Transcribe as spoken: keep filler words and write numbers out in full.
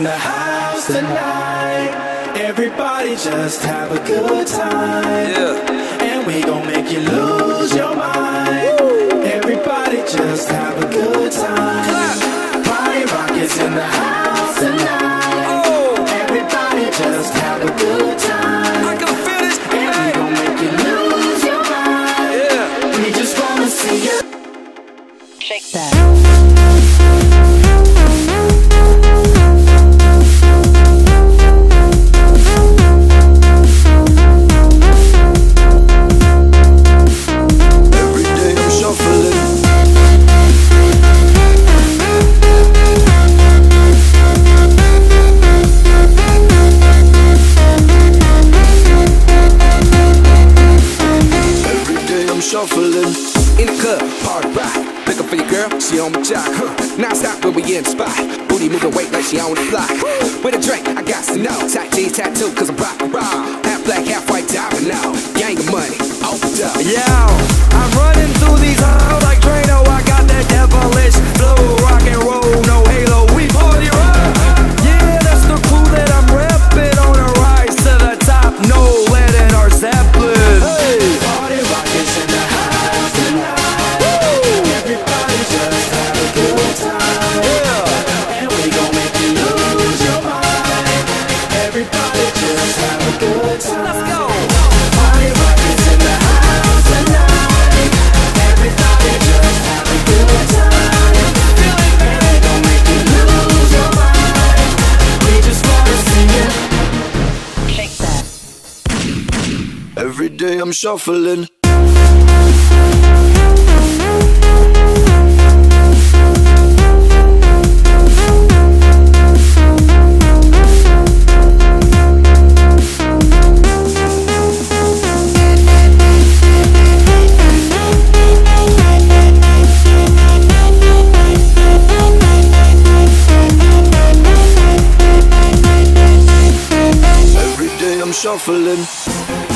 in the house tonight. Everybody just have a good time. Yeah. And we gon' make you lose your mind. Woo. Everybody just have a good time. Clap. Party rock is in the house tonight. Oh. Everybody just have a good time. I can feel this. And we gon' make you lose your mind. Yeah. We just wanna see you shake that. Shuffling in the club, party rock. Looking for your girl, she on my jock. Huh. Now stop when we in the spot. Booty moving weight like she on the block. With a drink, I got to know. Tight jeans, tattoo, cause I'm rock and roll. Half black, half white, diamond now. Gang of money, opened up. Yo, I'm running through these halls like Drano. I got that devilish flow, rock and roll, no halo. We party rock. Yeah, that's the crew that I'm repping on a rise to the top. No lead in our Zeppelin. Hey. Every day I'm shuffling. Every day I'm shuffling.